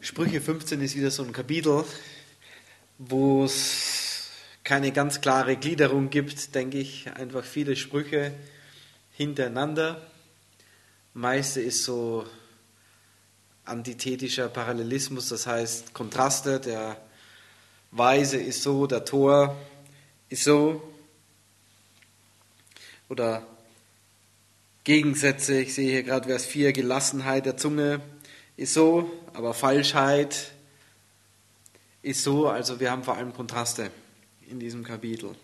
Sprüche 15 ist wieder so ein Kapitel, wo es keine ganz klare Gliederung gibt, denke ich. Einfach viele Sprüche hintereinander. Meiste ist so antithetischer Parallelismus, das heißt Kontraste. Der Weise ist so, der Tor ist so. Oder Gegensätze, ich sehe hier gerade Vers 4, Gelassenheit der Zunge ist so, aber Falschheit ist so. Also wir haben vor allem Kontraste in diesem Kapitel.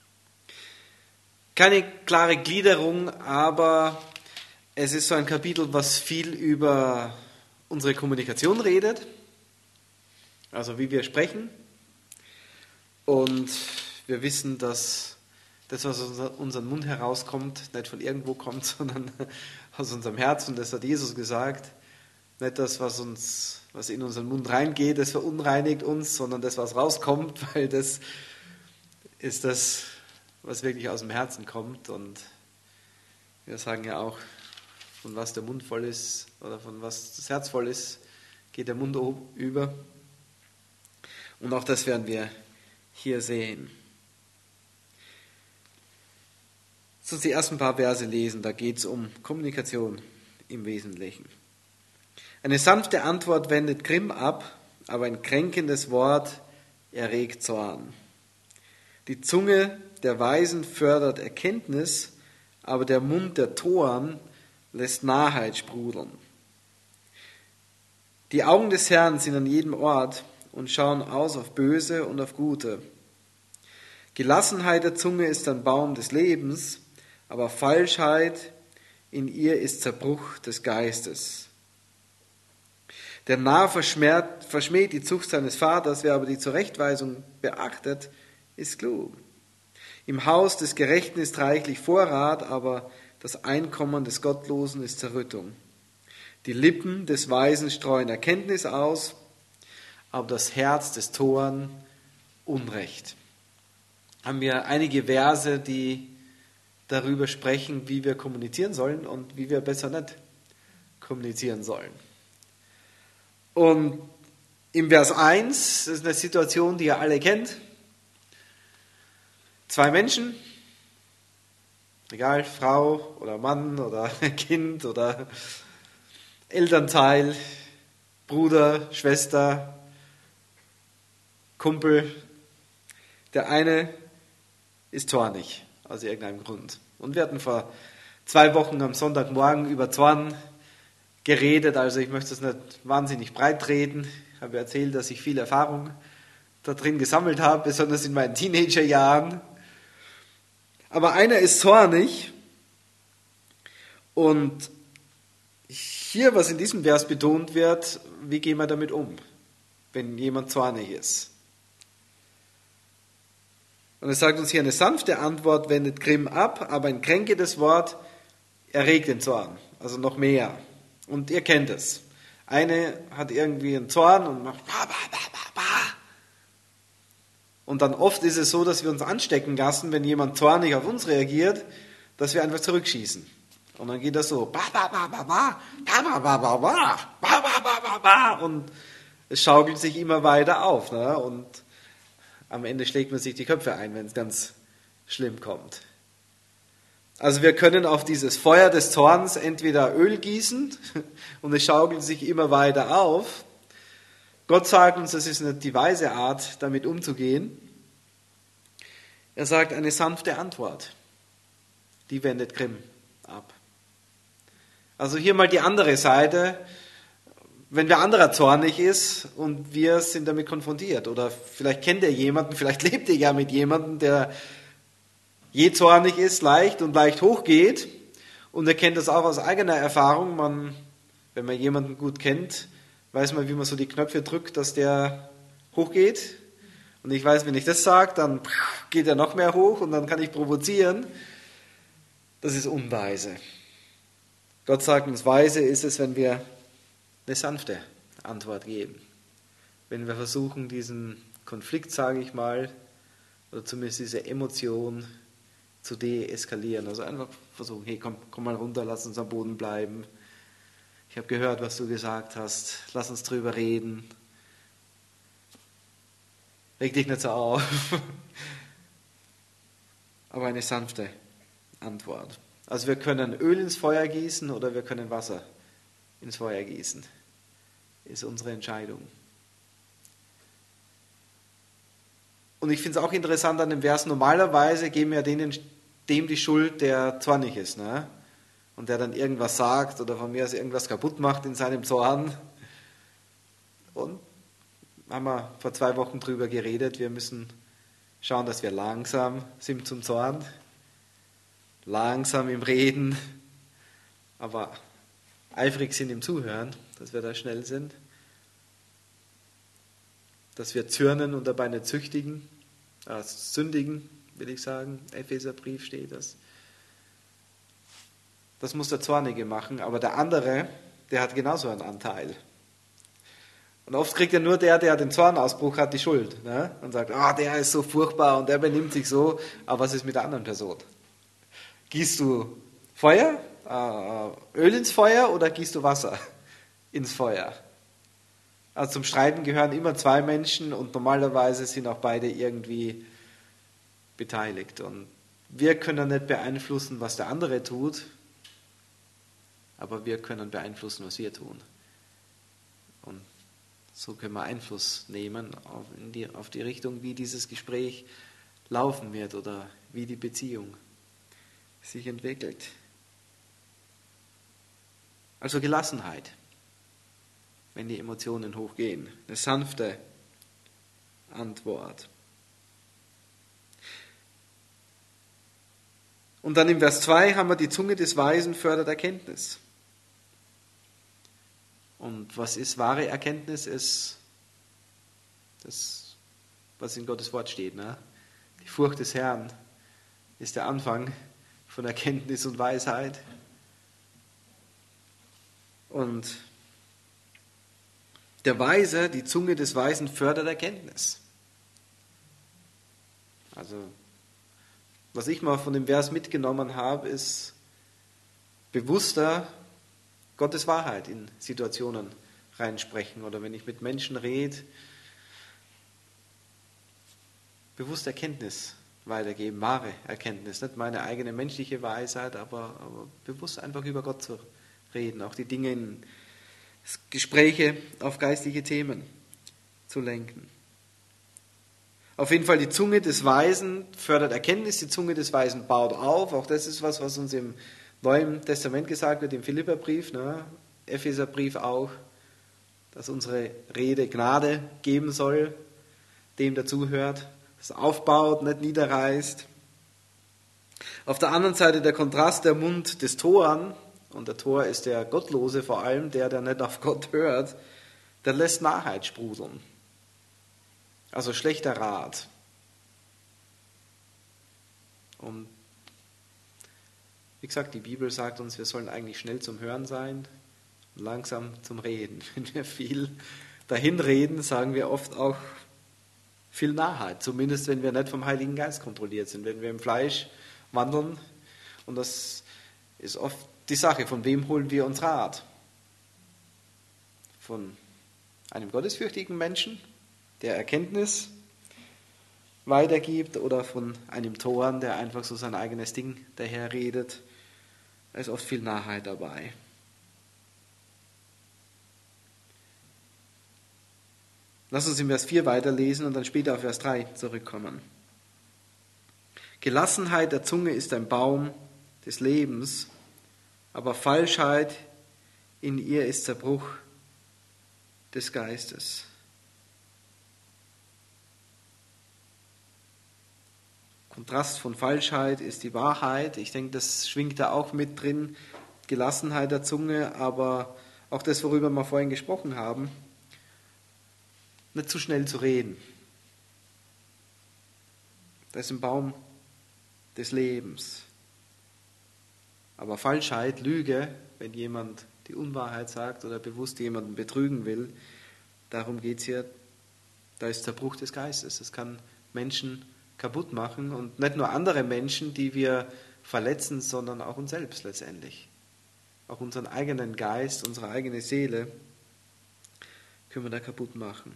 Keine klare Gliederung, aber es ist so ein Kapitel, was viel über unsere Kommunikation redet, also wie wir sprechen. Und wir wissen, dass das, was aus unserem Mund herauskommt, nicht von irgendwo kommt, sondern aus unserem Herzen. Das hat Jesus gesagt. Nicht das, was in unseren Mund reingeht, das verunreinigt uns, sondern das, was rauskommt, weil das ist das, was wirklich aus dem Herzen kommt. Und wir sagen ja auch, von was der Mund voll ist oder von was das Herz voll ist, geht der Mund über. Und auch das werden wir hier sehen. Lass uns die ersten paar Verse lesen, da geht es um Kommunikation im Wesentlichen. Eine sanfte Antwort wendet Grimm ab, aber ein kränkendes Wort erregt Zorn. Die Zunge der Weisen fördert Erkenntnis, aber der Mund der Toren lässt Narrheit sprudeln. Die Augen des Herrn sind an jedem Ort und schauen aus auf Böse und auf Gute. Gelassenheit der Zunge ist ein Baum des Lebens, aber Falschheit in ihr ist Zerbruch des Geistes. Der Narr verschmäht die Zucht seines Vaters, wer aber die Zurechtweisung beachtet, ist klug. Im Haus des Gerechten ist reichlich Vorrat, aber das Einkommen des Gottlosen ist Zerrüttung. Die Lippen des Weisen streuen Erkenntnis aus, aber das Herz des Toren Unrecht. Haben wir einige Verse, die darüber sprechen, wie wir kommunizieren sollen und wie wir besser nicht kommunizieren sollen. Und im Vers 1, das ist eine Situation, die ihr alle kennt. Zwei Menschen, egal, Frau oder Mann oder Kind oder Elternteil, Bruder, Schwester, Kumpel. Der eine ist zornig, aus irgendeinem Grund. Und wir hatten vor 2 Wochen am Sonntagmorgen über Zorn geredet, also ich möchte es nicht wahnsinnig breit treten. Ich habe erzählt, dass ich viel Erfahrung da drin gesammelt habe, besonders in meinen Teenagerjahren. Aber einer ist zornig und hier, was in diesem Vers betont wird, wie gehen wir damit um, wenn jemand zornig ist? Und es sagt uns hier, eine sanfte Antwort wendet Grimm ab, aber ein kränkendes Wort erregt den Zorn, also noch mehr. Und ihr kennt es. Eine hat irgendwie einen Zorn und macht ba, ba, ba, ba, ba. Und dann oft ist es so, dass wir uns anstecken lassen, wenn jemand zornig auf uns reagiert, dass wir einfach zurückschießen. Und dann geht das so ba, ba, ba, ba, ba, ba, ba, ba, ba, ba, ba, ba, ba, ba, und es schaukelt sich immer weiter auf. Ne? Und am Ende schlägt man sich die Köpfe ein, wenn es ganz schlimm kommt. Also wir können auf dieses Feuer des Zorns entweder Öl gießen und es schaukelt sich immer weiter auf. Gott sagt uns, das ist nicht die weise Art, damit umzugehen. Er sagt, eine sanfte Antwort, die wendet Grimm ab. Also hier mal die andere Seite. Wenn wer anderer zornig ist und wir sind damit konfrontiert, oder vielleicht kennt ihr jemanden, vielleicht lebt ihr ja mit jemandem, der je zornig ist, leicht und leicht hochgeht, und er kennt das auch aus eigener Erfahrung. Wenn man jemanden gut kennt, weiß man, wie man so die Knöpfe drückt, dass der hochgeht. Und ich weiß, wenn ich das sage, dann geht er noch mehr hoch und dann kann ich provozieren. Das ist unweise. Gott sagt uns, weise ist es, wenn wir eine sanfte Antwort geben. Wenn wir versuchen, diesen Konflikt, sage ich mal, oder zumindest diese Emotion zu deeskalieren. Also einfach versuchen, hey, komm mal runter, lass uns am Boden bleiben. Ich habe gehört, was du gesagt hast. Lass uns drüber reden. Reg dich nicht so auf. Aber eine sanfte Antwort. Also wir können Öl ins Feuer gießen oder wir können Wasser ins Feuer gießen. Ist unsere Entscheidung. Und ich finde es auch interessant an dem Vers, normalerweise geben wir dem die Schuld, der zornig ist, ne? Und der dann irgendwas sagt oder von mir aus irgendwas kaputt macht in seinem Zorn. Und haben wir vor 2 Wochen drüber geredet, wir müssen schauen, dass wir langsam sind zum Zorn, langsam im Reden, aber eifrig sind im Zuhören, dass wir da schnell sind, dass wir zürnen und dabei nicht sündigen, will ich sagen. Epheserbrief steht das. Das muss der Zornige machen, aber der andere, der hat genauso einen Anteil. Und oft kriegt ja nur der den Zornausbruch hat, die Schuld. Ne? Und sagt, der ist so furchtbar und der benimmt sich so. Aber was ist mit der anderen Person? Gießt du Feuer, Öl ins Feuer oder gießt du Wasser ins Feuer? Also zum Streiten gehören immer 2 Menschen und normalerweise sind auch beide irgendwie beteiligt. Und wir können nicht beeinflussen, was der andere tut, aber wir können beeinflussen, was wir tun. Und so können wir Einfluss nehmen auf die Richtung, wie dieses Gespräch laufen wird oder wie die Beziehung sich entwickelt. Also Gelassenheit, wenn die Emotionen hochgehen. Eine sanfte Antwort. Und dann im Vers 2 haben wir, die Zunge des Weisen fördert Erkenntnis. Und was ist wahre Erkenntnis? Ist das, was in Gottes Wort steht. Ne? Die Furcht des Herrn ist der Anfang von Erkenntnis und Weisheit. Und der Weise, die Zunge des Weisen fördert Erkenntnis. Also, was ich mal von dem Vers mitgenommen habe, ist bewusster Gottes Wahrheit in Situationen reinsprechen oder wenn ich mit Menschen rede, bewusst Erkenntnis weitergeben, wahre Erkenntnis, nicht meine eigene menschliche Weisheit, aber bewusst einfach über Gott zu reden, auch die Dinge in Gespräche auf geistliche Themen zu lenken. Auf jeden Fall die Zunge des Weisen fördert Erkenntnis, die Zunge des Weisen baut auf, auch das ist was uns im Neuen Testament gesagt wird, im Philipperbrief, ne? Epheserbrief auch, dass unsere Rede Gnade geben soll, dem dazuhört, das aufbaut, nicht niederreißt. Auf der anderen Seite der Kontrast, der Mund des Toren, und der Tor ist der Gottlose vor allem, der nicht auf Gott hört, der lässt Narrheit sprudeln. Also schlechter Rat. Und wie gesagt, die Bibel sagt uns, wir sollen eigentlich schnell zum Hören sein und langsam zum Reden. Wenn wir viel dahin reden, sagen wir oft auch viel Narrheit. Zumindest, wenn wir nicht vom Heiligen Geist kontrolliert sind. Wenn wir im Fleisch wandeln, und das ist oft die Sache, von wem holen wir uns Rat? Von einem gottesfürchtigen Menschen, der Erkenntnis weitergibt, oder von einem Toren, der einfach so sein eigenes Ding daherredet. Da ist oft viel Narrheit dabei. Lass uns in Vers 4 weiterlesen und dann später auf Vers 3 zurückkommen. Gelassenheit der Zunge ist ein Baum des Lebens, aber Falschheit in ihr ist Zerbruch des Geistes. Kontrast von Falschheit ist die Wahrheit. Ich denke, das schwingt da auch mit drin. Gelassenheit der Zunge, aber auch das, worüber wir vorhin gesprochen haben, nicht zu schnell zu reden. Das ist ein Baum des Lebens. Aber Falschheit, Lüge, wenn jemand die Unwahrheit sagt oder bewusst jemanden betrügen will, darum geht es hier, da ist Zerbruch des Geistes. Das kann Menschen kaputt machen und nicht nur andere Menschen, die wir verletzen, sondern auch uns selbst letztendlich. auch unseren eigenen Geist, unsere eigene Seele, können wir da kaputt machen.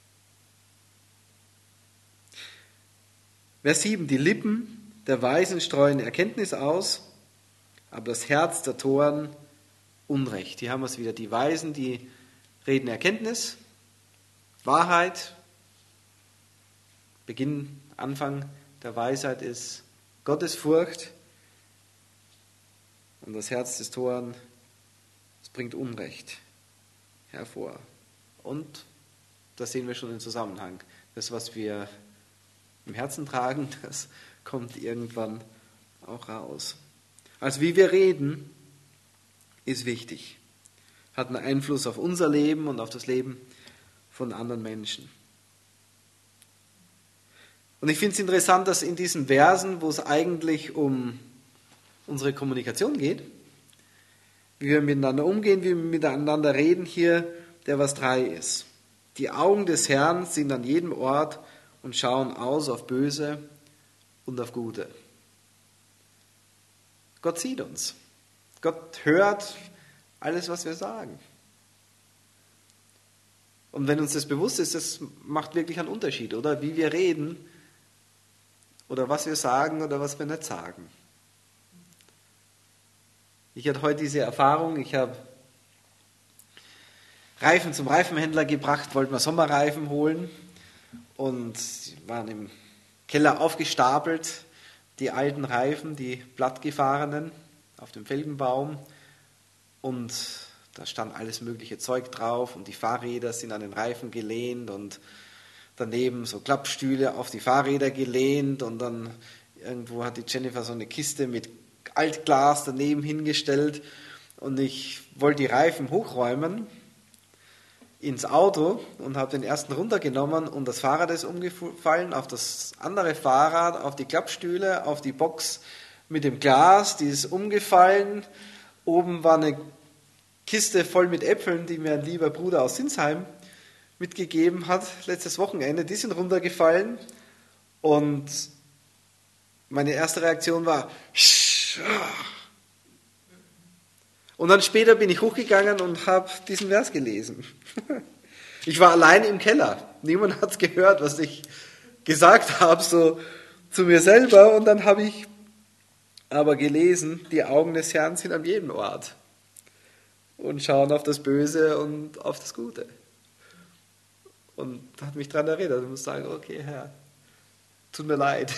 Vers 7, die Lippen der Weisen streuen Erkenntnis aus, aber das Herz der Toren Unrecht. Hier haben wir es wieder, die Weisen, die reden Erkenntnis, Wahrheit. Beginn, Anfang der Weisheit ist Gottesfurcht und das Herz des Toren, es bringt Unrecht hervor. Und das sehen wir schon im Zusammenhang. Das, was wir im Herzen tragen, das kommt irgendwann auch raus. Also wie wir reden, ist wichtig. Hat einen Einfluss auf unser Leben und auf das Leben von anderen Menschen. Und ich finde es interessant, dass in diesen Versen, wo es eigentlich um unsere Kommunikation geht, wie wir miteinander umgehen, wie wir miteinander reden, hier der Vers 3 ist. Die Augen des Herrn sind an jedem Ort und schauen aus auf Böse und auf Gute. Gott sieht uns. Gott hört alles, was wir sagen. Und wenn uns das bewusst ist, das macht wirklich einen Unterschied, oder? Wie wir reden oder was wir sagen oder was wir nicht sagen. Ich hatte heute diese Erfahrung, ich habe Reifen zum Reifenhändler gebracht, wollte mir Sommerreifen holen und waren im Keller aufgestapelt, die alten Reifen, die plattgefahrenen auf dem Felgenbaum und da stand alles mögliche Zeug drauf und die Fahrräder sind an den Reifen gelehnt und daneben so Klappstühle auf die Fahrräder gelehnt und dann irgendwo hat die Jennifer so eine Kiste mit Altglas daneben hingestellt und ich wollte die Reifen hochräumen ins Auto und habe den ersten runtergenommen und das Fahrrad ist umgefallen auf das andere Fahrrad, auf die Klappstühle, auf die Box mit dem Glas, die ist umgefallen. Oben war eine Kiste voll mit Äpfeln, die mir ein lieber Bruder aus Sinsheim mitgegeben hat, letztes Wochenende. Die sind runtergefallen und meine erste Reaktion war und dann später bin ich hochgegangen und habe diesen Vers gelesen. Ich war allein im Keller. Niemand hat es gehört, was ich gesagt habe, so zu mir selber. Und dann habe ich aber gelesen, die Augen des Herrn sind an jedem Ort und schauen auf das Böse und auf das Gute. Und hat mich daran erinnert. Ich muss sagen, okay, Herr, tut mir leid.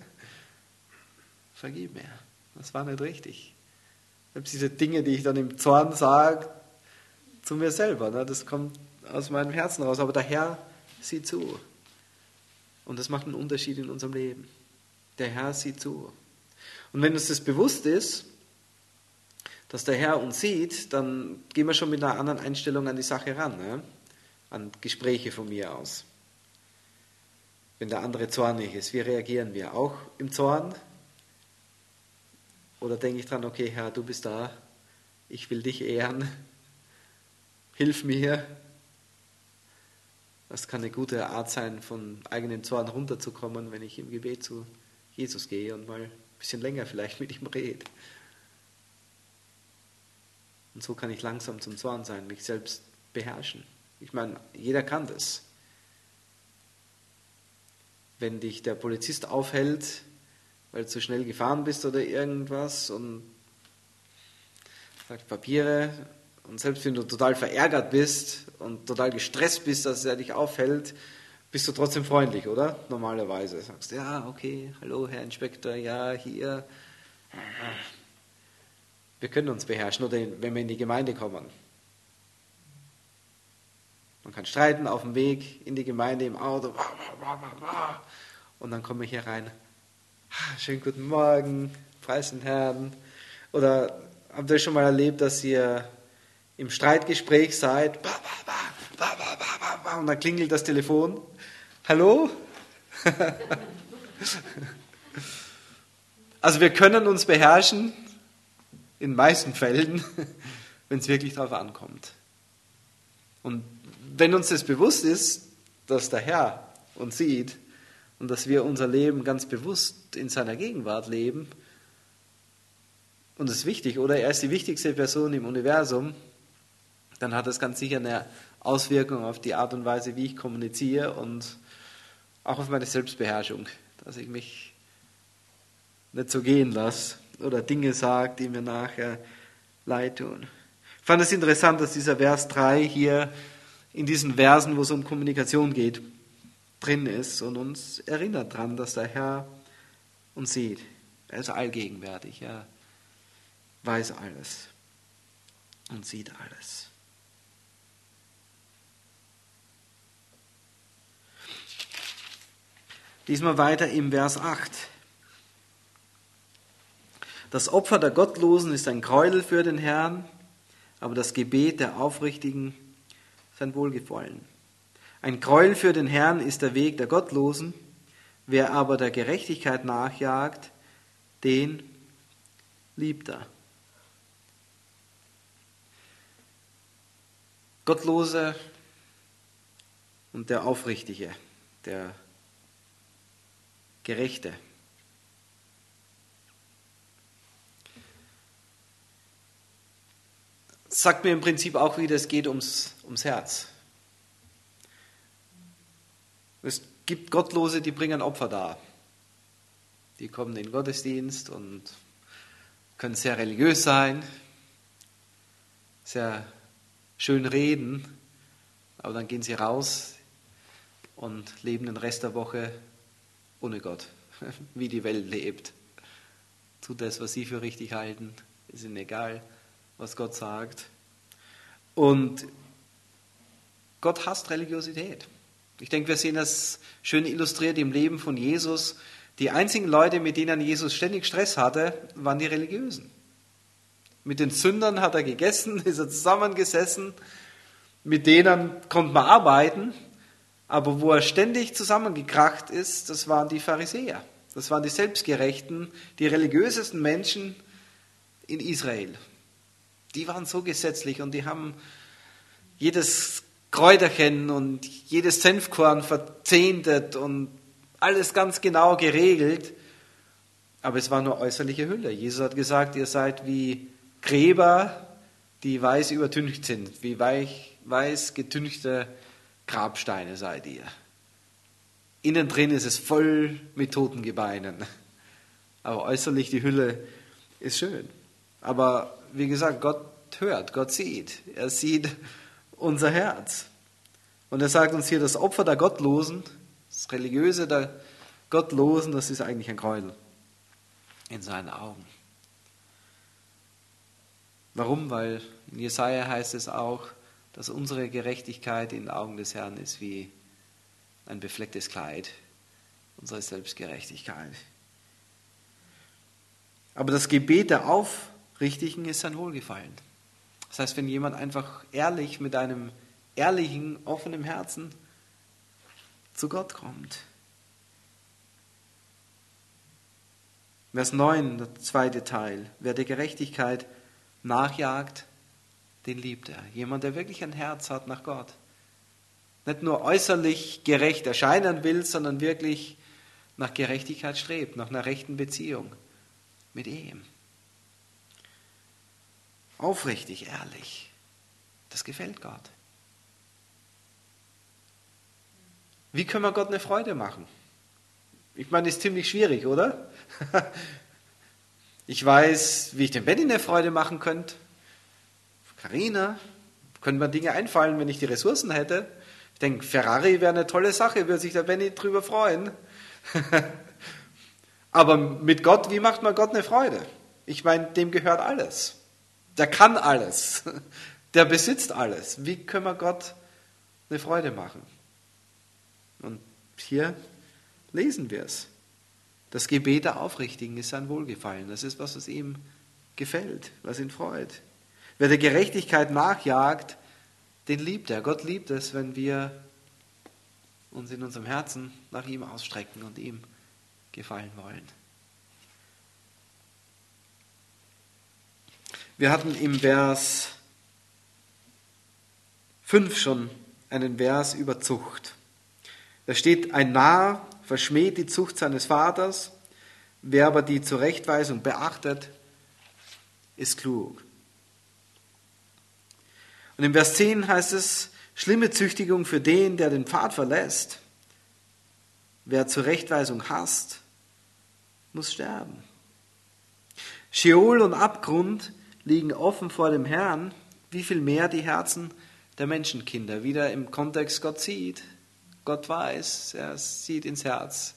Vergib mir. Das war nicht richtig. Selbst diese Dinge, die ich dann im Zorn sage, zu mir selber, ne, das kommt aus meinem Herzen raus. Aber der Herr sieht zu. Und das macht einen Unterschied in unserem Leben. Der Herr sieht zu. Und wenn uns das bewusst ist, dass der Herr uns sieht, dann gehen wir schon mit einer anderen Einstellung an die Sache ran, ne? An Gespräche von mir aus. Wenn der andere zornig ist, wie reagieren wir? Auch im Zorn? Oder denke ich dran, okay, Herr, du bist da, ich will dich ehren, hilf mir. Das kann eine gute Art sein, von eigenem Zorn runterzukommen, wenn ich im Gebet zu Jesus gehe und mal ein bisschen länger vielleicht mit ihm rede. Und so kann ich langsam zum Zorn sein, mich selbst beherrschen. Ich meine, jeder kann das. Wenn dich der Polizist aufhält, weil du zu schnell gefahren bist oder irgendwas und sagt Papiere und selbst wenn du total verärgert bist und total gestresst bist, dass er dich aufhält, bist du trotzdem freundlich, oder? Normalerweise sagst du, ja, okay, hallo Herr Inspektor, ja, hier. Wir können uns beherrschen, oder wenn wir in die Gemeinde kommen. Man kann streiten auf dem Weg in die Gemeinde im Auto und dann komme ich hier rein. Schönen guten Morgen, preis den Herrn. Oder habt ihr schon mal erlebt, dass ihr im Streitgespräch seid und dann klingelt das Telefon. Hallo? Also wir können uns beherrschen, in den meisten Fällen, wenn es wirklich darauf ankommt. Und wenn uns das bewusst ist, dass der Herr uns sieht, und dass wir unser Leben ganz bewusst in seiner Gegenwart leben, und es ist wichtig, oder er ist die wichtigste Person im Universum, dann hat das ganz sicher eine Auswirkung auf die Art und Weise, wie ich kommuniziere und auch auf meine Selbstbeherrschung, dass ich mich nicht so gehen lasse oder Dinge sage, die mir nachher leid tun. Ich fand es interessant, dass dieser Vers 3 hier in diesen Versen, wo es um Kommunikation geht, drin ist und uns erinnert daran, dass der Herr uns sieht. Er ist allgegenwärtig, er weiß alles und sieht alles. Diesmal weiter im Vers 8. Das Opfer der Gottlosen ist ein Gräuel für den Herrn, aber das Gebet der Aufrichtigen ist ein Wohlgefallen. Ein Gräuel für den Herrn ist der Weg der Gottlosen, wer aber der Gerechtigkeit nachjagt, den liebt er. Gottlose und der Aufrichtige, der Gerechte. Sagt mir im Prinzip auch wieder, es geht ums Herz. Es gibt Gottlose, die bringen Opfer dar. Die kommen in den Gottesdienst und können sehr religiös sein, sehr schön reden, aber dann gehen sie raus und leben den Rest der Woche ohne Gott, wie die Welt lebt. Tut das, was sie für richtig halten, ist ihnen egal, was Gott sagt. Und Gott hasst Religiosität. Ich denke, wir sehen das schön illustriert im Leben von Jesus. Die einzigen Leute, mit denen Jesus ständig Stress hatte, waren die Religiösen. Mit den Sündern hat er gegessen, ist er zusammengesessen, mit denen konnte man arbeiten, aber wo er ständig zusammengekracht ist, das waren die Pharisäer. Das waren die Selbstgerechten, die religiösesten Menschen in Israel. Die waren so gesetzlich und die haben jedes Kräuterchen und jedes Senfkorn verzehntet und alles ganz genau geregelt. Aber es war nur äußerliche Hülle. Jesus hat gesagt, ihr seid wie Gräber, die weiß übertüncht sind. Wie weiß getünchte Grabsteine seid ihr. Innen drin ist es voll mit toten Gebeinen. Aber äußerlich die Hülle ist schön. Aber wie gesagt, Gott hört, Gott sieht. Er sieht unser Herz. Und er sagt uns hier, das Opfer der Gottlosen, das Religiöse der Gottlosen, das ist eigentlich ein Gräuel in seinen Augen. Warum? Weil in Jesaja heißt es auch, dass unsere Gerechtigkeit in den Augen des Herrn ist wie ein beflecktes Kleid, unsere Selbstgerechtigkeit. Aber das Gebet der Aufrichtigen ist ein Wohlgefallen. Das heißt, wenn jemand einfach ehrlich mit einem ehrlichen, offenen Herzen zu Gott kommt. Vers 9, der zweite Teil. Wer der Gerechtigkeit nachjagt, den liebt er. Jemand, der wirklich ein Herz hat nach Gott. Nicht nur äußerlich gerecht erscheinen will, sondern wirklich nach Gerechtigkeit strebt, nach einer rechten Beziehung mit ihm. Aufrichtig, ehrlich. Das gefällt Gott. Wie können wir Gott eine Freude machen? Ich meine, das ist ziemlich schwierig, oder? Ich weiß, wie ich dem Benny eine Freude machen könnte. Carina, können mir Dinge einfallen, wenn ich die Ressourcen hätte. Ich denke, Ferrari wäre eine tolle Sache, würde sich der Benny drüber freuen. Aber mit Gott, wie macht man Gott eine Freude? Ich meine, dem gehört alles. Der kann alles. Der besitzt alles. Wie können wir Gott eine Freude machen? Und hier lesen wir es. Das Gebet der Aufrichtigen ist ein Wohlgefallen. Das ist, was ihm gefällt, was ihn freut. Wer der Gerechtigkeit nachjagt, den liebt er. Gott liebt es, wenn wir uns in unserem Herzen nach ihm ausstrecken und ihm gefallen wollen. Wir hatten im Vers 5 schon einen Vers über Zucht. Da steht, ein Narr verschmäht die Zucht seines Vaters, wer aber die Zurechtweisung beachtet, ist klug. Und im Vers 10 heißt es, schlimme Züchtigung für den, der den Pfad verlässt. Wer Zurechtweisung hasst, muss sterben. Scheol und Abgrund liegen offen vor dem Herrn, wie viel mehr die Herzen der Menschenkinder. Wieder im Kontext, Gott sieht, Gott weiß, er sieht ins Herz.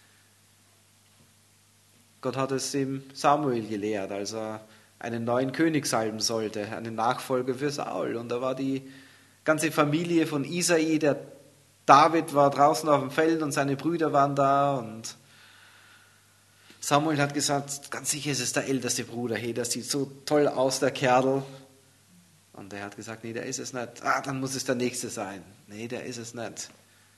Gott hat es dem Samuel gelehrt, als er einen neuen König salben sollte, einen Nachfolger für Saul. Und da war die ganze Familie von Isai, der David war draußen auf dem Feld und seine Brüder waren da. Und Samuel hat gesagt, ganz sicher ist es der älteste Bruder. Hey, das sieht so toll aus, der Kerl. Und er hat gesagt, nee, der ist es nicht. Dann muss es der Nächste sein. Nee, der ist es nicht.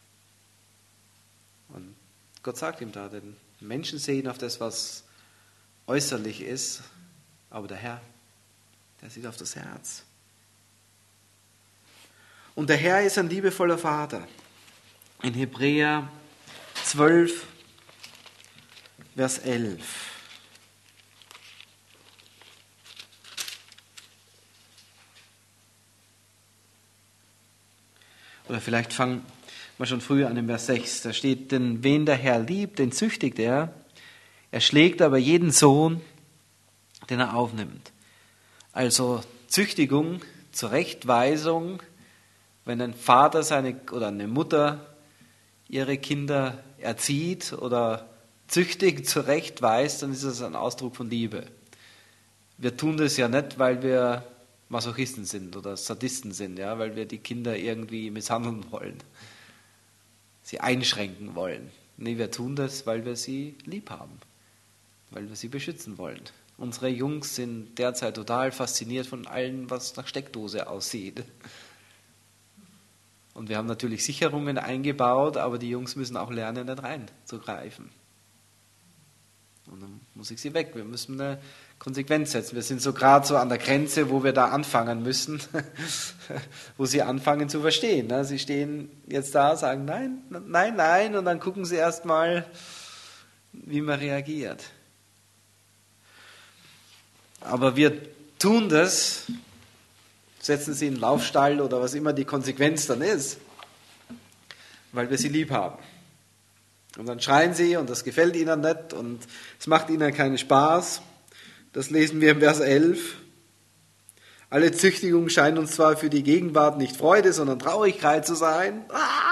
Und Gott sagt ihm da, denn Menschen sehen auf das, was äußerlich ist, aber der Herr, der sieht auf das Herz. Und der Herr ist ein liebevoller Vater. In Hebräer 12, Vers 11. Oder vielleicht fangen wir schon früher an im Vers 6. Da steht, denn wen der Herr liebt, den züchtigt er. Er schlägt aber jeden Sohn, den er aufnimmt. Also Züchtigung, Zurechtweisung, wenn ein Vater oder eine Mutter ihre Kinder erzieht oder züchtigt, zurechtweist, dann ist das ein Ausdruck von Liebe. Wir tun das ja nicht, weil wir Masochisten sind oder Sadisten sind, ja, weil wir die Kinder irgendwie misshandeln wollen, sie einschränken wollen. Nee, wir tun das, weil wir sie lieb haben, weil wir sie beschützen wollen. Unsere Jungs sind derzeit total fasziniert von allem, was nach Steckdose aussieht. Und wir haben natürlich Sicherungen eingebaut, aber die Jungs müssen auch lernen, nicht reinzugreifen. Und dann muss ich sie weg. Wir müssen eine Konsequenz setzen. Wir sind so gerade so an der Grenze, wo wir da anfangen müssen, wo sie anfangen zu verstehen. Sie stehen jetzt da, sagen nein, nein, nein, und dann gucken sie erst mal, wie man reagiert. Aber wir tun das, setzen sie in den Laufstall oder was immer die Konsequenz dann ist, weil wir sie lieb haben. Und dann schreien sie und das gefällt ihnen nicht und es macht ihnen keinen Spaß. Das lesen wir im Vers 11. Alle Züchtigung scheint uns zwar für die Gegenwart nicht Freude, sondern Traurigkeit zu sein.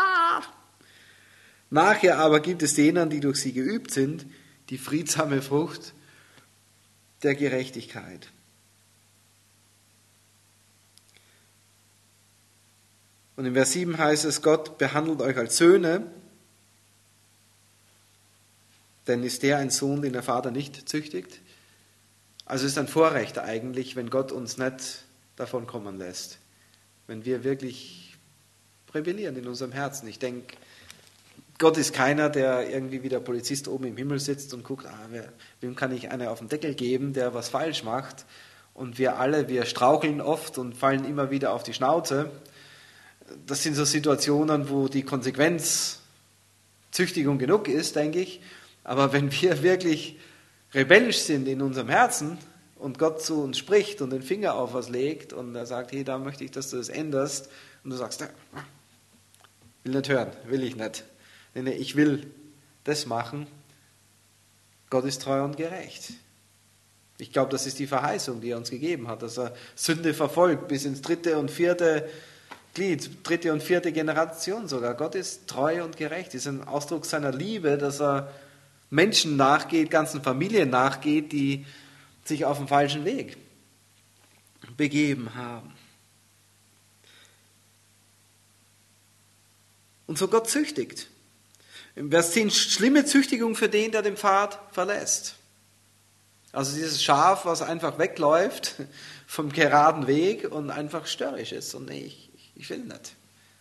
Nachher aber gibt es denen, die durch sie geübt sind, die friedsame Frucht der Gerechtigkeit. Und im Vers 7 heißt es, Gott behandelt euch als Söhne, denn ist der ein Sohn, den der Vater nicht züchtigt? Also es ist ein Vorrecht eigentlich, wenn Gott uns nicht davon kommen lässt. Wenn wir wirklich rebellieren in unserem Herzen. Ich denke, Gott ist keiner, der irgendwie wie der Polizist oben im Himmel sitzt und guckt, wem kann ich eine auf den Deckel geben, der was falsch macht. Und wir straucheln oft und fallen immer wieder auf die Schnauze. Das sind so Situationen, wo die Konsequenz Züchtigung genug ist, denke ich. Aber wenn wir wirklich rebellisch sind in unserem Herzen und Gott zu uns spricht und den Finger auf was legt und er sagt, hey, da möchte ich, dass du das änderst, und du sagst, will nicht hören, will ich nicht. Nee, ich will das machen. Gott ist treu und gerecht. Ich glaube, das ist die Verheißung, die er uns gegeben hat, dass er Sünde verfolgt bis ins dritte und vierte Generation sogar. Gott ist treu und gerecht. Das ist ein Ausdruck seiner Liebe, dass er Menschen nachgeht, ganzen Familien nachgeht, die sich auf den falschen Weg begeben haben. Und so Gott züchtigt. Im Vers 10, schlimme Züchtigung für den, der den Pfad verlässt. Also dieses Schaf, was einfach wegläuft vom geraden Weg und einfach störrisch ist. Und nee, ich will nicht.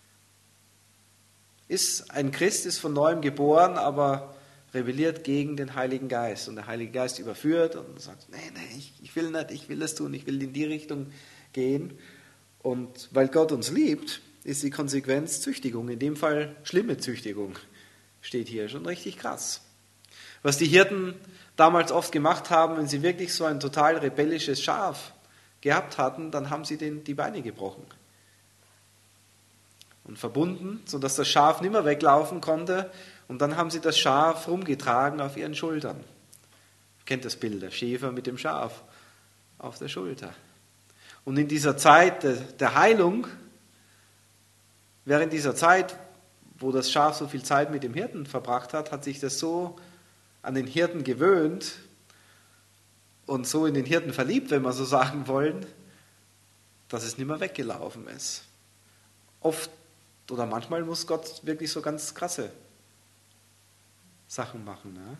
Ein Christ ist von neuem geboren, aber rebelliert gegen den Heiligen Geist. Und der Heilige Geist überführt und sagt, nee, ich will nicht, ich will das tun, ich will in die Richtung gehen. Und weil Gott uns liebt, ist die Konsequenz Züchtigung. In dem Fall schlimme Züchtigung. Steht hier schon richtig krass. Was die Hirten damals oft gemacht haben, wenn sie wirklich so ein total rebellisches Schaf gehabt hatten, dann haben sie denen die Beine gebrochen und verbunden, sodass das Schaf nicht mehr weglaufen konnte, und dann haben sie das Schaf rumgetragen auf ihren Schultern. Ihr kennt das Bild, der Schäfer mit dem Schaf auf der Schulter. Und in dieser Zeit der Heilung, während dieser Zeit, wo das Schaf so viel Zeit mit dem Hirten verbracht hat, hat sich das so an den Hirten gewöhnt und so in den Hirten verliebt, wenn wir so sagen wollen, dass es nicht mehr weggelaufen ist. Oft oder manchmal muss Gott wirklich so ganz krasse Sachen machen. Ne?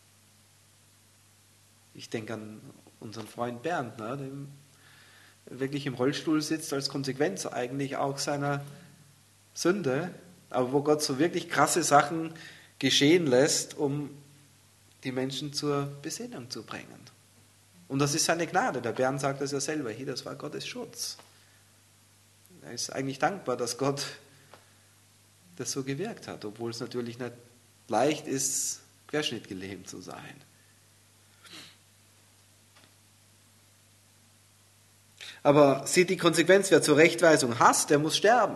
Ich denke an unseren Freund Bernd, ne, der wirklich im Rollstuhl sitzt, als Konsequenz eigentlich auch seiner Sünde, aber wo Gott so wirklich krasse Sachen geschehen lässt, um die Menschen zur Besinnung zu bringen. Und das ist seine Gnade. Der Bernd sagt das ja selber, hier, das war Gottes Schutz. Er ist eigentlich dankbar, dass Gott das so gewirkt hat, obwohl es natürlich nicht leicht ist, querschnittgelähmt zu sein. Aber sieht die Konsequenz, wer Zurechtweisung hasst, der muss sterben.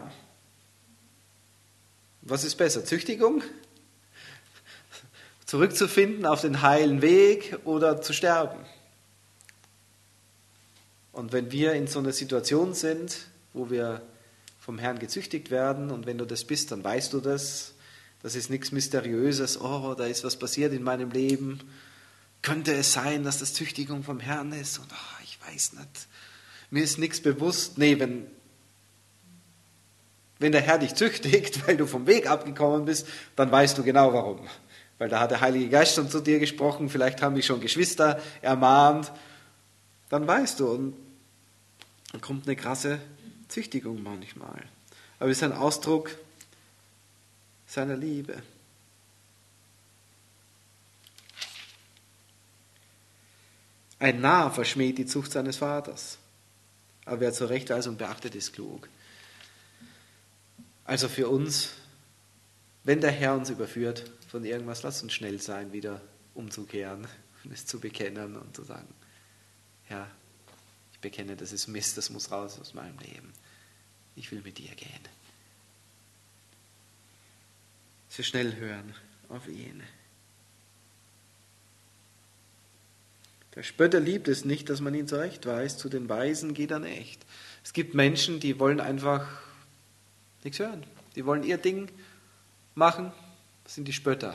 Was ist besser, Züchtigung? Zurückzufinden auf den heilen Weg oder zu sterben? Und wenn wir in so einer Situation sind, wo wir vom Herrn gezüchtigt werden, und wenn du das bist, dann weißt du das, das ist nichts Mysteriöses, oh, da ist was passiert in meinem Leben, könnte es sein, dass das Züchtigung vom Herrn ist, und oh, ich weiß nicht, mir ist nichts bewusst. Nee, wenn der Herr dich züchtigt, weil du vom Weg abgekommen bist, dann weißt du genau warum. Weil da hat der Heilige Geist schon zu dir gesprochen, vielleicht haben dich schon Geschwister ermahnt, dann weißt du, und dann kommt eine krasse Züchtigung manchmal. Aber es ist ein Ausdruck seiner Liebe. Ein Narr verschmäht die Zucht seines Vaters, aber wer zur Rechtweisung beachtet, ist klug. Also für uns, wenn der Herr uns überführt von irgendwas, lasst uns schnell sein, wieder umzukehren und es zu bekennen und zu sagen, Herr, ich bekenne, das ist Mist, das muss raus aus meinem Leben. Ich will mit dir gehen. Dass wir schnell hören auf ihn. Der Spötter liebt es nicht, dass man ihn zurechtweist, zu den Weisen geht er nicht. Es gibt Menschen, die wollen einfach nichts hören. Die wollen ihr Ding machen, das sind die Spötter.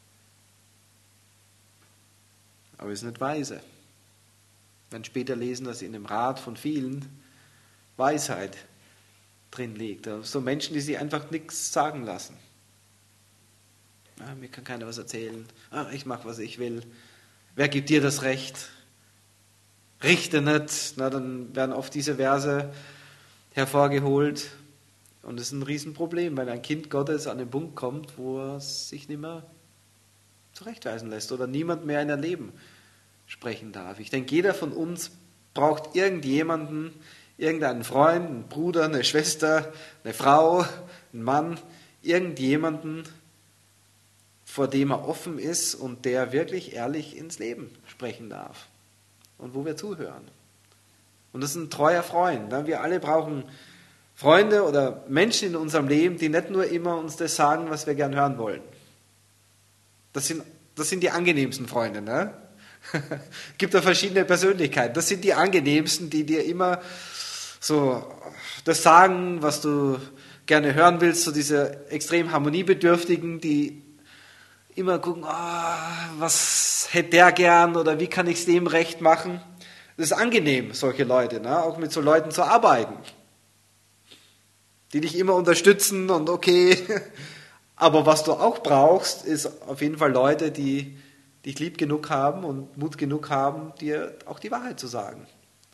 Aber es ist nicht weise. Wir werden später lesen, dass in dem Rat von vielen Weisheit drin liegt. So Menschen, die sich einfach nichts sagen lassen. Ja, mir kann keiner was erzählen. Ich mache, was ich will. Wer gibt dir das Recht? Richte nicht. Na, dann werden oft diese Verse hervorgeholt. Und das ist ein Riesenproblem, weil ein Kind Gottes an den Punkt kommt, wo er sich nicht mehr zurechtweisen lässt oder niemand mehr in ein Leben sprechen darf. Ich denke, jeder von uns braucht irgendjemanden, irgendeinen Freund, einen Bruder, eine Schwester, eine Frau, einen Mann, irgendjemanden, vor dem er offen ist und der wirklich ehrlich ins Leben sprechen darf und wo wir zuhören. Und das ist ein treuer Freund. Wir alle brauchen Freunde oder Menschen in unserem Leben, die nicht nur immer uns das sagen, was wir gern hören wollen. Das sind die angenehmsten Freunde. Ne? Gibt da verschiedene Persönlichkeiten. Das sind die angenehmsten, die dir immer so das sagen, was du gerne hören willst. So diese extrem harmoniebedürftigen, die immer gucken, was hätte der gern oder wie kann ich es dem recht machen. Das ist angenehm, solche Leute, ne? Auch mit so Leuten zu arbeiten, die dich immer unterstützen und okay. Aber was du auch brauchst, ist auf jeden Fall Leute, die dich lieb genug haben und Mut genug haben, dir auch die Wahrheit zu sagen.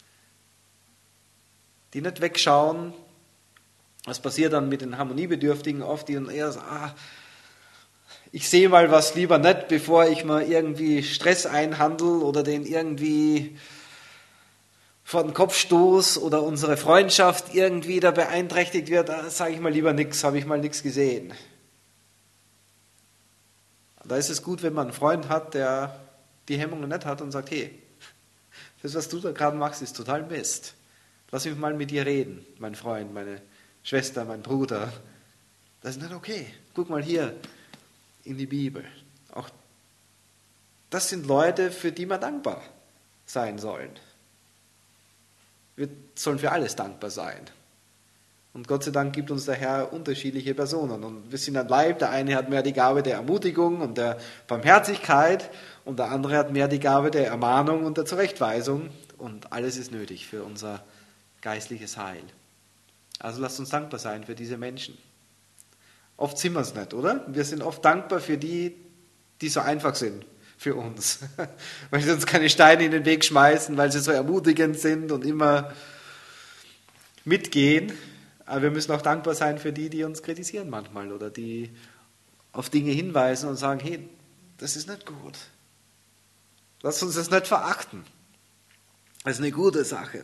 Die nicht wegschauen. Was passiert dann mit den Harmoniebedürftigen oft, die dann eher sagen, ich sehe mal was lieber nicht, bevor ich mal irgendwie Stress einhandel oder den irgendwie vor den Kopf stoß oder unsere Freundschaft irgendwie da beeinträchtigt wird, sage ich mal lieber nichts, habe ich mal nichts gesehen. Da ist es gut, wenn man einen Freund hat, der die Hemmungen nicht hat und sagt, hey, das, was du da gerade machst, ist total Mist. Lass mich mal mit dir reden, mein Freund, meine Schwester, mein Bruder. Das ist nicht okay. Guck mal hier in die Bibel. Auch das sind Leute, für die wir dankbar sein sollen. Wir sollen für alles dankbar sein. Und Gott sei Dank gibt uns der Herr unterschiedliche Personen. Und wir sind ein Leib, der eine hat mehr die Gabe der Ermutigung und der Barmherzigkeit und der andere hat mehr die Gabe der Ermahnung und der Zurechtweisung. Und alles ist nötig für unser geistliches Heil. Also lasst uns dankbar sein für diese Menschen. Oft sind wir es nicht, oder? Wir sind oft dankbar für die, die so einfach sind für uns. Weil sie uns keine Steine in den Weg schmeißen, weil sie so ermutigend sind und immer mitgehen. Aber wir müssen auch dankbar sein für die, die uns kritisieren manchmal oder die auf Dinge hinweisen und sagen, hey, das ist nicht gut. Lass uns das nicht verachten. Das ist eine gute Sache.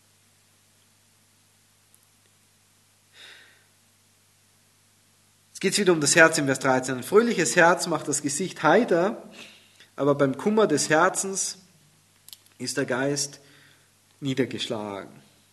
Jetzt geht es wieder um das Herz im Vers 13. Ein fröhliches Herz macht das Gesicht heiter, aber beim Kummer des Herzens ist der Geist niedergeschlagen.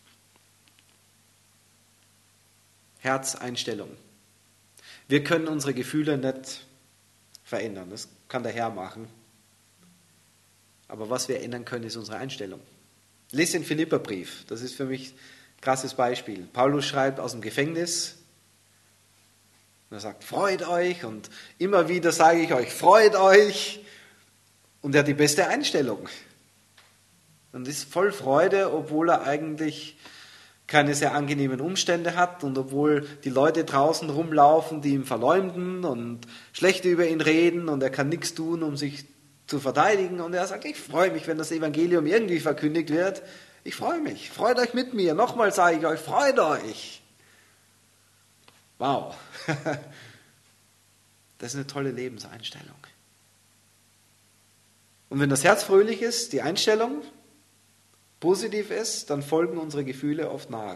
Herzeinstellung. Wir können unsere Gefühle nicht verändern. Das kann der Herr machen. Aber was wir ändern können, ist unsere Einstellung. Lest den Philipperbrief. Das ist für mich ein krasses Beispiel. Paulus schreibt aus dem Gefängnis. Und er sagt, freut euch. Und immer wieder sage ich euch, freut euch. Und er hat die beste Einstellung. Und ist voll Freude, obwohl er eigentlich keine sehr angenehmen Umstände hat und obwohl die Leute draußen rumlaufen, die ihn verleumden und schlecht über ihn reden und er kann nichts tun, um sich zu verteidigen. Und er sagt, ich freue mich, wenn das Evangelium irgendwie verkündigt wird. Ich freue mich. Freut euch mit mir. Nochmal sage ich euch, freut euch. Wow. Das ist eine tolle Lebenseinstellung. Und wenn das Herz fröhlich ist, die Einstellung positiv ist, dann folgen unsere Gefühle oft nach.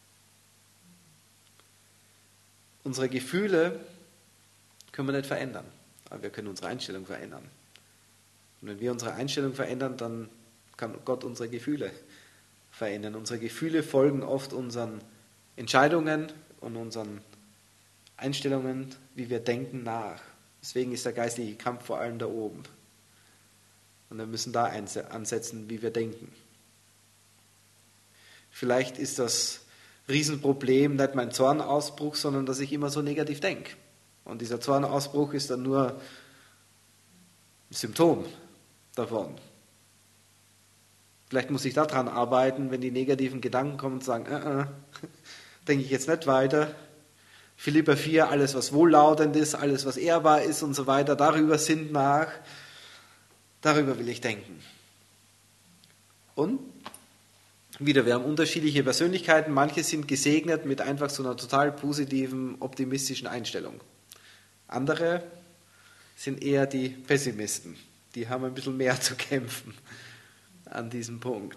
Unsere Gefühle können wir nicht verändern, aber wir können unsere Einstellung verändern. Und wenn wir unsere Einstellung verändern, dann kann Gott unsere Gefühle verändern. Unsere Gefühle folgen oft unseren Entscheidungen und unseren Einstellungen, wie wir denken, nach. Deswegen ist der geistliche Kampf vor allem da oben. Und wir müssen da ansetzen, wie wir denken. Vielleicht ist das Riesenproblem nicht mein Zornausbruch, sondern dass ich immer so negativ denke. Und dieser Zornausbruch ist dann nur ein Symptom davon. Vielleicht muss ich daran arbeiten, wenn die negativen Gedanken kommen und sagen, denke ich jetzt nicht weiter. Philipper 4, alles was wohllautend ist, alles was ehrbar ist und so weiter, darüber sinnt nach, darüber will ich denken. Und wieder, wir haben unterschiedliche Persönlichkeiten. Manche sind gesegnet mit einfach so einer total positiven, optimistischen Einstellung. Andere sind eher die Pessimisten. Die haben ein bisschen mehr zu kämpfen an diesem Punkt.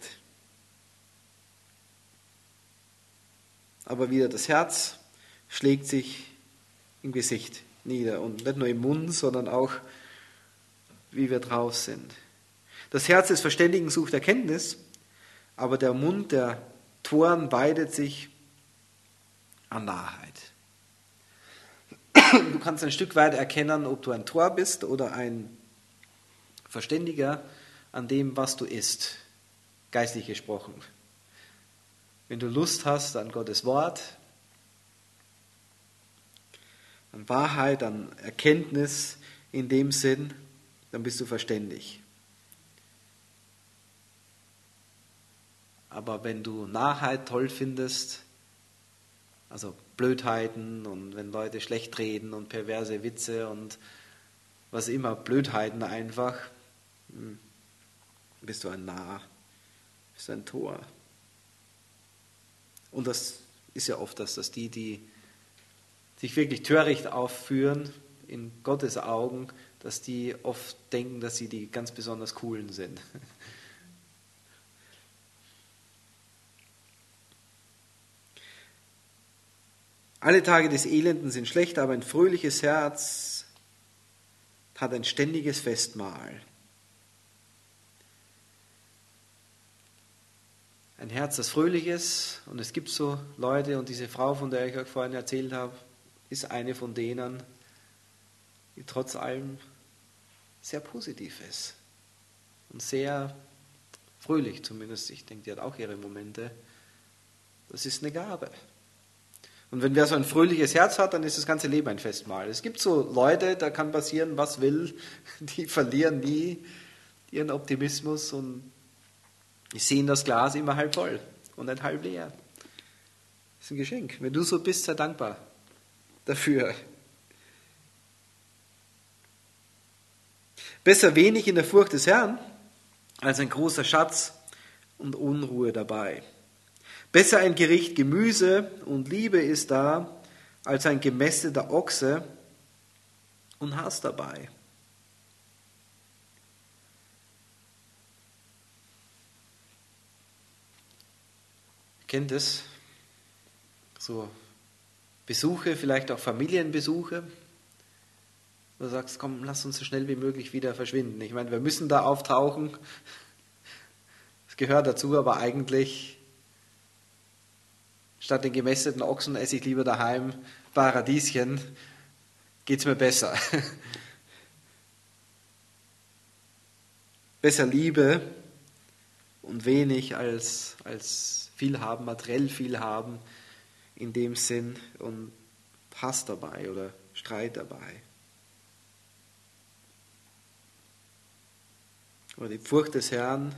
Aber wieder, das Herz schlägt sich im Gesicht nieder. Und nicht nur im Mund, sondern auch, wie wir drauf sind. Das Herz des Verständigen sucht Erkenntnis, aber der Mund der Toren weidet sich an Wahrheit. Du kannst ein Stück weit erkennen, ob du ein Tor bist oder ein Verständiger an dem, was du isst, geistlich gesprochen. Wenn du Lust hast an Gottes Wort, an Wahrheit, an Erkenntnis in dem Sinn, dann bist du verständig. Aber wenn du Narrheit toll findest, also Blödheiten und wenn Leute schlecht reden und perverse Witze und was immer, Blödheiten einfach, bist du ein Narr, bist du ein Tor. Und das ist ja oft das, dass die sich wirklich töricht aufführen in Gottes Augen, dass die oft denken, dass sie die ganz besonders Coolen sind. Alle Tage des Elenden sind schlecht, aber ein fröhliches Herz hat ein ständiges Festmahl. Ein Herz, das fröhlich ist, und es gibt so Leute, und diese Frau, von der ich euch vorhin erzählt habe, ist eine von denen, die trotz allem sehr positiv ist und sehr fröhlich zumindest. Ich denke, die hat auch ihre Momente. Das ist eine Gabe. Und wenn wer so ein fröhliches Herz hat, dann ist das ganze Leben ein Festmahl. Es gibt so Leute, da kann passieren, was will, die verlieren nie ihren Optimismus und die sehen das Glas immer halb voll und nicht halb leer. Das ist ein Geschenk. Wenn du so bist, sei dankbar dafür. Besser wenig in der Furcht des Herrn als ein großer Schatz und Unruhe dabei. Besser ein Gericht Gemüse und Liebe ist da, als ein gemästeter Ochse und Hass dabei. Kennt es? So Besuche, vielleicht auch Familienbesuche. Du sagst, komm, lass uns so schnell wie möglich wieder verschwinden. Ich meine, wir müssen da auftauchen. Das gehört dazu, aber eigentlich statt den gemästeten Ochsen esse ich lieber daheim Paradieschen. Geht's mir besser. Besser Liebe und wenig als viel haben, materiell viel haben in dem Sinn und Hass dabei oder Streit dabei. Aber die Furcht des Herrn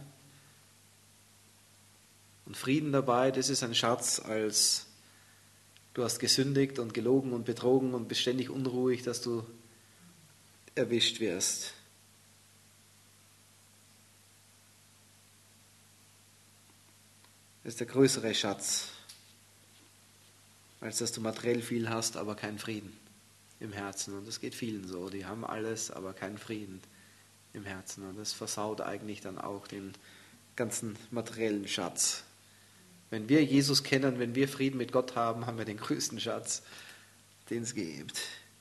und Frieden dabei, das ist ein Schatz, als du hast gesündigt und gelogen und betrogen und bist ständig unruhig, dass du erwischt wirst. Das ist der größere Schatz, als dass du materiell viel hast, aber keinen Frieden im Herzen. Und das geht vielen so, die haben alles, aber keinen Frieden im Herzen. Und das versaut eigentlich dann auch den ganzen materiellen Schatz. Wenn wir Jesus kennen, wenn wir Frieden mit Gott haben, haben wir den größten Schatz, den es gibt.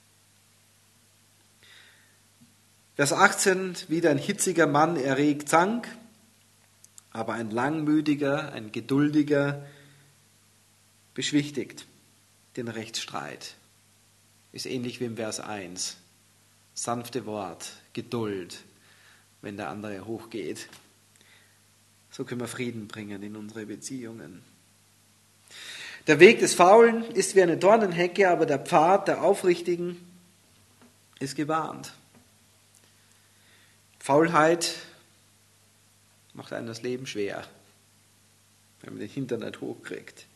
Vers 18, wieder ein hitziger Mann erregt Zank, aber ein langmütiger, ein geduldiger beschwichtigt den Rechtsstreit. Ist ähnlich wie im Vers 1. Sanfte Wort, Geduld, wenn der andere hochgeht. So können wir Frieden bringen in unsere Beziehungen. Der Weg des Faulen ist wie eine Dornenhecke, aber der Pfad der Aufrichtigen ist gebahnt. Faulheit macht einem das Leben schwer, wenn man den Hintern nicht hochkriegt.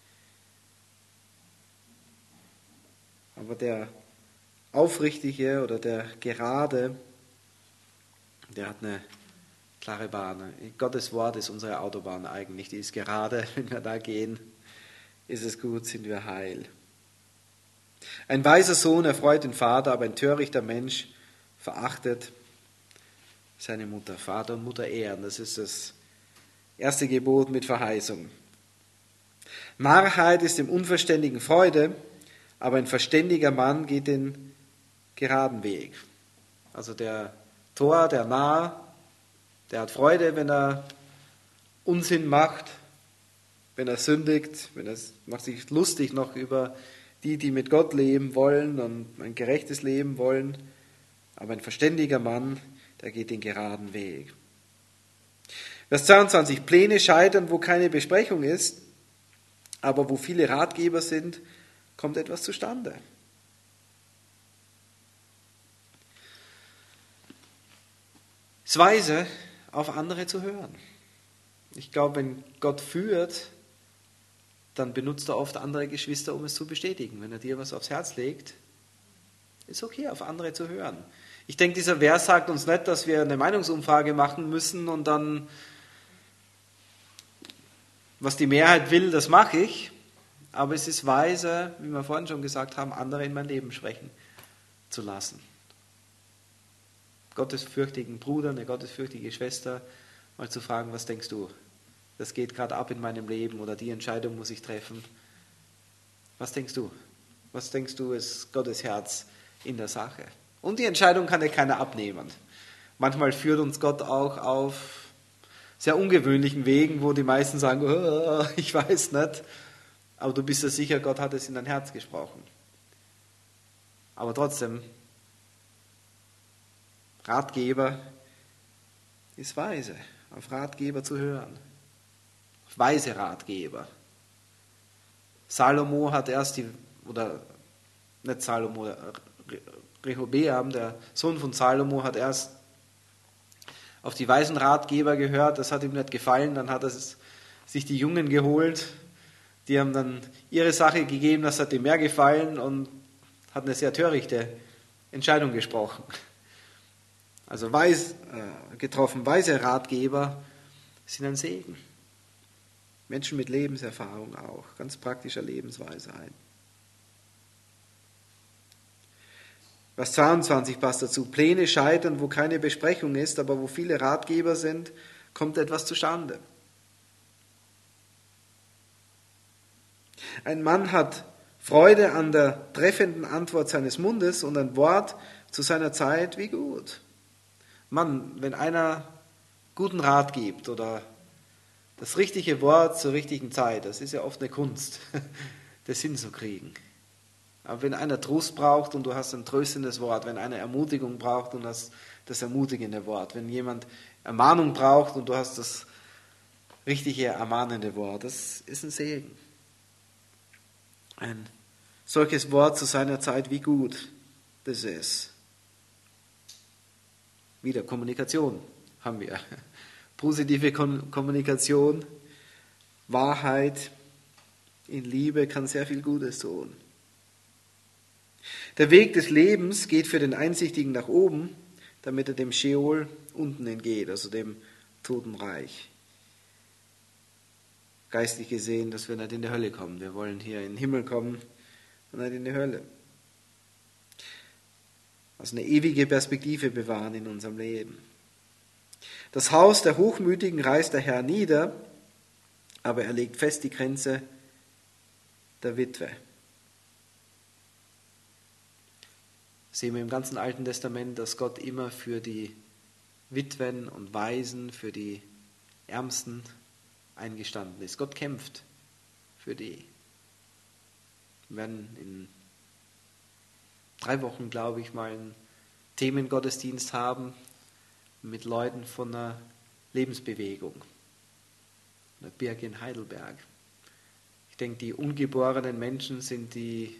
Aber der Aufrichtige oder der Gerade, der hat eine klare Bahn. Gottes Wort ist unsere Autobahn eigentlich. Die ist gerade. Wenn wir da gehen, ist es gut, sind wir heil. Ein weiser Sohn erfreut den Vater, aber ein törichter Mensch verachtet seine Mutter. Vater und Mutter ehren, das ist das erste Gebot mit Verheißung. Narrheit ist dem Unverständigen Freude, aber ein verständiger Mann geht den geraden Weg. Also der Tor, der Narr, der hat Freude, wenn er Unsinn macht, wenn er sündigt, macht sich lustig noch über die mit Gott leben wollen und ein gerechtes Leben wollen. Aber ein verständiger Mann, der geht den geraden Weg. Vers 22, Pläne scheitern, wo keine Besprechung ist, aber wo viele Ratgeber sind, kommt etwas zustande. Es ist weise, auf andere zu hören. Ich glaube, wenn Gott führt, dann benutzt er oft andere Geschwister, um es zu bestätigen. Wenn er dir was aufs Herz legt, ist okay, auf andere zu hören. Ich denke, dieser Vers sagt uns nicht, dass wir eine Meinungsumfrage machen müssen und dann, was die Mehrheit will, das mache ich. Aber es ist weise, wie wir vorhin schon gesagt haben, andere in mein Leben sprechen zu lassen. Gottesfürchtigen Bruder, eine gottesfürchtige Schwester, mal zu fragen, was denkst du? Das geht gerade ab in meinem Leben oder die Entscheidung muss ich treffen. Was denkst du? Was denkst du ist Gottes Herz in der Sache? Und die Entscheidung kann dir keiner abnehmen. Manchmal führt uns Gott auch auf sehr ungewöhnlichen Wegen, wo die meisten sagen, oh, ich weiß nicht. Aber du bist ja sicher, Gott hat es in dein Herz gesprochen. Aber trotzdem, Ratgeber ist weise, auf Ratgeber zu hören. Auf weise Ratgeber. Salomo hat erst nicht Salomo, Rehobeam, der Sohn von Salomo, hat erst auf die weisen Ratgeber gehört, das hat ihm nicht gefallen, dann hat er sich die Jungen geholt, die haben dann ihre Sache gegeben, das hat ihm mehr gefallen und hat eine sehr törichte Entscheidung gesprochen. Also weise Ratgeber sind ein Segen. Menschen mit Lebenserfahrung auch, ganz praktischer Lebensweisheit. Vers 22 passt dazu. Pläne scheitern, wo keine Besprechung ist, aber wo viele Ratgeber sind, kommt etwas zustande. Ein Mann hat Freude an der treffenden Antwort seines Mundes und ein Wort zu seiner Zeit wie gut. Mann, wenn einer guten Rat gibt oder das richtige Wort zur richtigen Zeit, das ist ja oft eine Kunst, das hinzukriegen. Aber wenn einer Trost braucht und du hast ein tröstendes Wort, wenn einer Ermutigung braucht und du hast das ermutigende Wort, wenn jemand Ermahnung braucht und du hast das richtige ermahnende Wort, das ist ein Segen. Ein solches Wort zu seiner Zeit, wie gut das ist. Wieder Kommunikation haben wir. Positive Kommunikation, Wahrheit in Liebe kann sehr viel Gutes tun. Der Weg des Lebens geht für den Einsichtigen nach oben, damit er dem Scheol unten entgeht, also dem Totenreich. Geistlich gesehen, dass wir nicht in die Hölle kommen. Wir wollen hier in den Himmel kommen und nicht in die Hölle. Also eine ewige Perspektive bewahren in unserem Leben. Das Haus der Hochmütigen reißt der Herr nieder, aber er legt fest die Grenze der Witwe. Sehen wir im ganzen Alten Testament, dass Gott immer für die Witwen und Waisen, für die Ärmsten eingestanden ist. Gott kämpft für die. Wir werden in 3 Wochen, glaube ich, mal einen Themengottesdienst haben mit Leuten von einer Lebensbewegung, einer Birke in Heidelberg. Ich denke, die ungeborenen Menschen sind die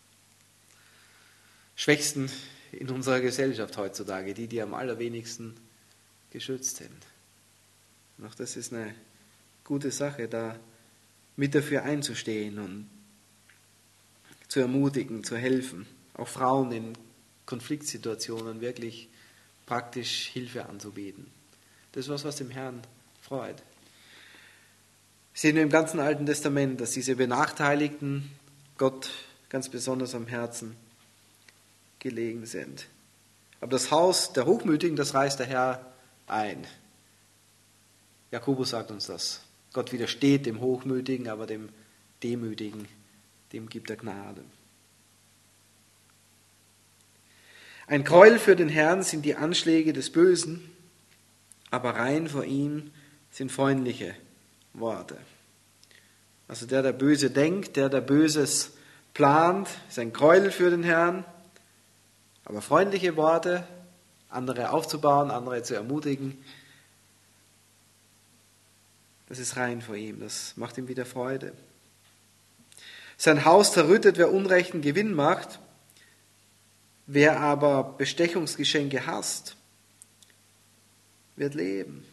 Schwächsten in unserer Gesellschaft heutzutage, die am allerwenigsten geschützt sind. Und auch das ist eine gute Sache, da mit dafür einzustehen und zu ermutigen, zu helfen. Auch Frauen in Konfliktsituationen wirklich praktisch Hilfe anzubieten. Das ist was dem Herrn freut. Sehen wir im ganzen Alten Testament, dass diese Benachteiligten Gott ganz besonders am Herzen gelegen sind. Aber das Haus der Hochmütigen, das reißt der Herr ein. Jakobus sagt uns das. Gott widersteht dem Hochmütigen, aber dem Demütigen, dem gibt er Gnade. Ein Gräuel für den Herrn sind die Anschläge des Bösen, aber rein vor ihm sind freundliche Worte. Also der Böse denkt, der Böses plant, ist ein Gräuel für den Herrn, aber freundliche Worte, andere aufzubauen, andere zu ermutigen, das ist rein vor ihm, das macht ihm wieder Freude. Sein Haus zerrüttet, wer unrechten Gewinn macht, wer aber Bestechungsgeschenke hasst, wird leben.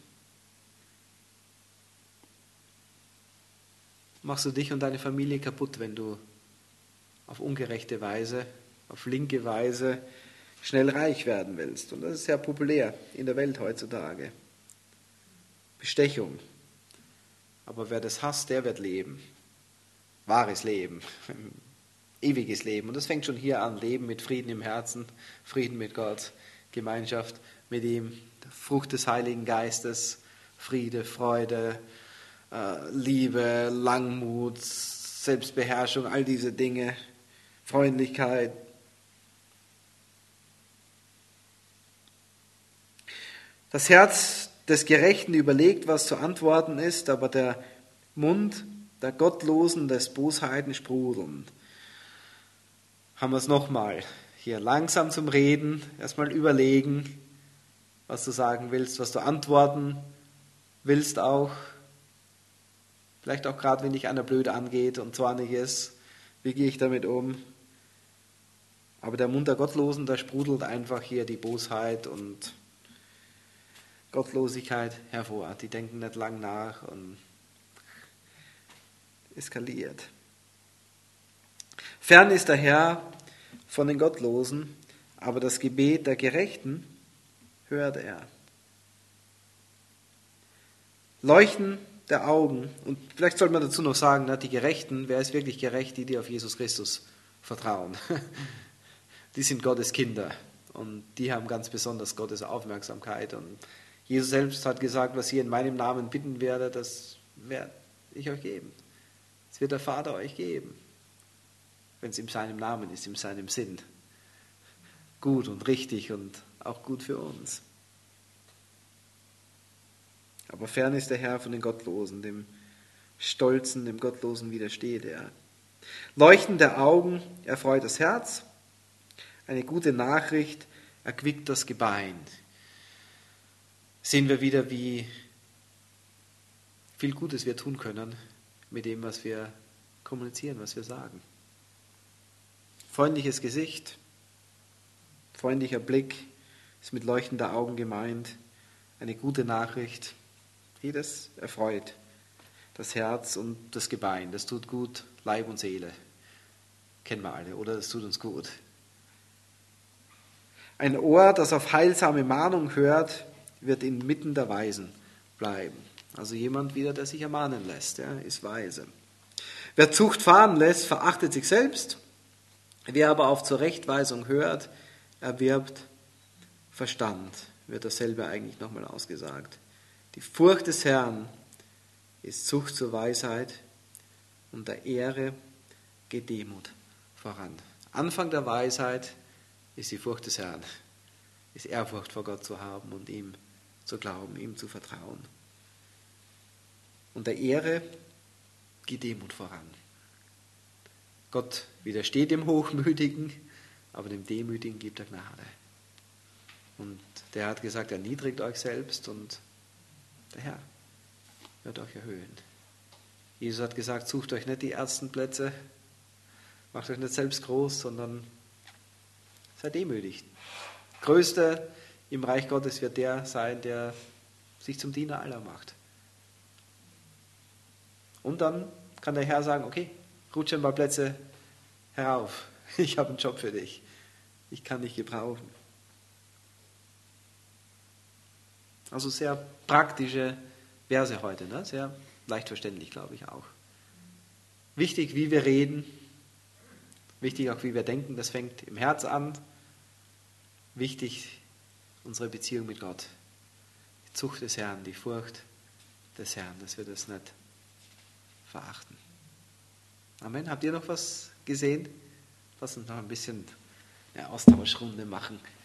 Machst du dich und deine Familie kaputt, wenn du auf ungerechte Weise, auf linke Weise schnell reich werden willst. Und das ist sehr populär in der Welt heutzutage. Bestechung. Aber wer das hasst, der wird leben. Wahres Leben. Ewiges Leben. Und das fängt schon hier an. Leben mit Frieden im Herzen, Frieden mit Gott, Gemeinschaft mit ihm, Frucht des Heiligen Geistes, Friede, Freude, Liebe, Langmut, Selbstbeherrschung, all diese Dinge, Freundlichkeit. Das Herz des Gerechten überlegt, was zu antworten ist, aber der Mund der Gottlosen, des Bosheiten sprudeln. Haben wir es nochmal. Hier langsam zum Reden, erstmal überlegen, was du sagen willst, was du antworten willst auch. Vielleicht auch gerade, wenn dich einer blöd angeht und zornig ist. Wie gehe ich damit um? Aber der Mund der Gottlosen, da sprudelt einfach hier die Bosheit und Gottlosigkeit hervor. Die denken nicht lang nach und eskaliert. Fern ist der Herr von den Gottlosen, aber das Gebet der Gerechten hört er. Leuchten der Augen, und vielleicht sollte man dazu noch sagen, die Gerechten, wer ist wirklich gerecht? Die auf Jesus Christus vertrauen. Die sind Gottes Kinder und die haben ganz besonders Gottes Aufmerksamkeit. Und Jesus selbst hat gesagt, was ihr in meinem Namen bitten werdet, das werde ich euch geben. Das wird der Vater euch geben, wenn es in seinem Namen ist, in seinem Sinn. Gut und richtig und auch gut für uns. Aber fern ist der Herr von den Gottlosen, dem Stolzen, dem Gottlosen widersteht er. Leuchten der Augen erfreut das Herz, eine gute Nachricht erquickt das Gebein. Sehen wir wieder, wie viel Gutes wir tun können mit dem, was wir kommunizieren, was wir sagen. Freundliches Gesicht, freundlicher Blick ist mit leuchtender Augen gemeint, eine gute Nachricht. Das erfreut das Herz und das Gebein. Das tut gut, Leib und Seele. Kennen wir alle, oder? Das tut uns gut. Ein Ohr, das auf heilsame Mahnung hört, wird inmitten der Weisen bleiben. Also jemand wieder, der sich ermahnen lässt, ist weise. Wer Zucht fahren lässt, verachtet sich selbst. Wer aber auf Zurechtweisung hört, erwirbt Verstand. Wird dasselbe eigentlich nochmal ausgesagt. Die Furcht des Herrn ist Zucht zur Weisheit und der Ehre geht Demut voran. Anfang der Weisheit ist die Furcht des Herrn, ist Ehrfurcht vor Gott zu haben und ihm zu glauben, ihm zu vertrauen. Und der Ehre geht Demut voran. Gott widersteht dem Hochmütigen, aber dem Demütigen gibt er Gnade. Und der hat gesagt, erniedrigt euch selbst und der Herr wird euch erhöhen. Jesus hat gesagt, sucht euch nicht die ersten Plätze, macht euch nicht selbst groß, sondern seid demütig. Größter im Reich Gottes wird der sein, der sich zum Diener aller macht. Und dann kann der Herr sagen, okay, rutsche ein paar Plätze herauf. Ich habe einen Job für dich. Ich kann dich gebrauchen. Also sehr praktische Verse heute, ne? Sehr leicht verständlich, glaube ich auch. Wichtig, wie wir reden, wichtig auch, wie wir denken, das fängt im Herz an. Wichtig, unsere Beziehung mit Gott. Die Zucht des Herrn, die Furcht des Herrn, dass wir das nicht verachten. Amen. Habt ihr noch was gesehen? Lass uns noch ein bisschen eine Austauschrunde machen.